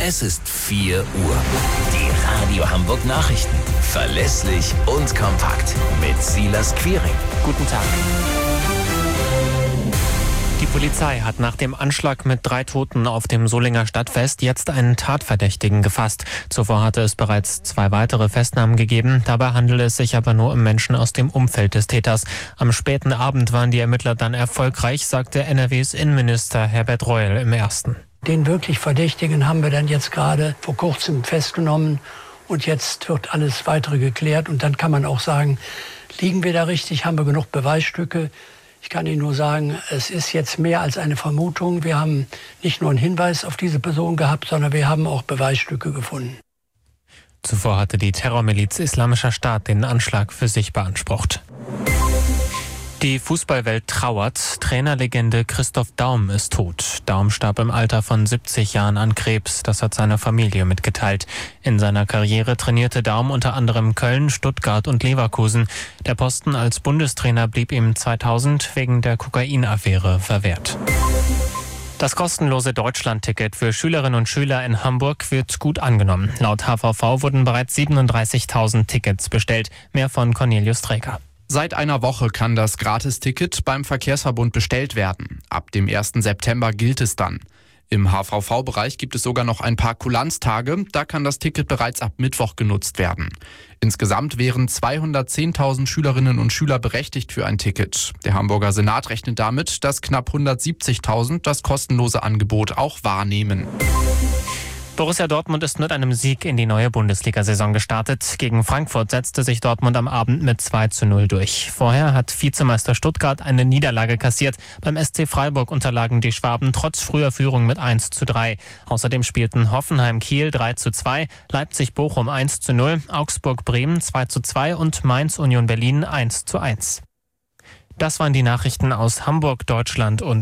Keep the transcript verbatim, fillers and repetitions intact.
Es ist vier Uhr. Die Radio Hamburg Nachrichten. Verlässlich und kompakt. Mit Silas Quiring. Guten Tag. Die Polizei hat nach dem Anschlag mit drei Toten auf dem Solinger Stadtfest jetzt einen Tatverdächtigen gefasst. Zuvor hatte es bereits zwei weitere Festnahmen gegeben. Dabei handelt es sich aber nur um Menschen aus dem Umfeld des Täters. Am späten Abend waren die Ermittler dann erfolgreich, sagte N R Ws Innenminister Herbert Reul im Ersten. Den wirklich Verdächtigen haben wir dann jetzt gerade vor kurzem festgenommen. Und jetzt wird alles Weitere geklärt. Und dann kann man auch sagen, liegen wir da richtig, haben wir genug Beweisstücke. Ich kann Ihnen nur sagen, es ist jetzt mehr als eine Vermutung. Wir haben nicht nur einen Hinweis auf diese Person gehabt, sondern wir haben auch Beweisstücke gefunden. Zuvor hatte die Terrormiliz Islamischer Staat den Anschlag für sich beansprucht. Die Fußballwelt trauert. Trainerlegende Christoph Daum ist tot. Daum starb im Alter von siebzig Jahren an Krebs. Das hat seine Familie mitgeteilt. In seiner Karriere trainierte Daum unter anderem Köln, Stuttgart und Leverkusen. Der Posten als Bundestrainer blieb ihm zweitausend wegen der Kokainaffäre verwehrt. Das kostenlose Deutschlandticket für Schülerinnen und Schüler in Hamburg wird gut angenommen. Laut H V V wurden bereits siebenunddreißigtausend Tickets bestellt. Mehr von Cornelius Träger. Seit einer Woche kann das Gratisticket beim Verkehrsverbund bestellt werden. Ab dem ersten September gilt es dann. Im H V V-Bereich gibt es sogar noch ein paar Kulanztage. Da kann das Ticket bereits ab Mittwoch genutzt werden. Insgesamt wären zweihundertzehntausend Schülerinnen und Schüler berechtigt für ein Ticket. Der Hamburger Senat rechnet damit, dass knapp hundertsiebzigtausend das kostenlose Angebot auch wahrnehmen. Borussia Dortmund ist mit einem Sieg in die neue Bundesliga-Saison gestartet. Gegen Frankfurt setzte sich Dortmund am Abend mit zwei zu null durch. Vorher hat Vizemeister Stuttgart eine Niederlage kassiert. Beim S C Freiburg unterlagen die Schwaben trotz früher Führung mit eins zu drei. Außerdem spielten Hoffenheim-Kiel drei zu zwei, Leipzig-Bochum eins zu null, Augsburg-Bremen zwei zu zwei und Mainz-Union Berlin eins zu eins. Das waren die Nachrichten aus Hamburg, Deutschland und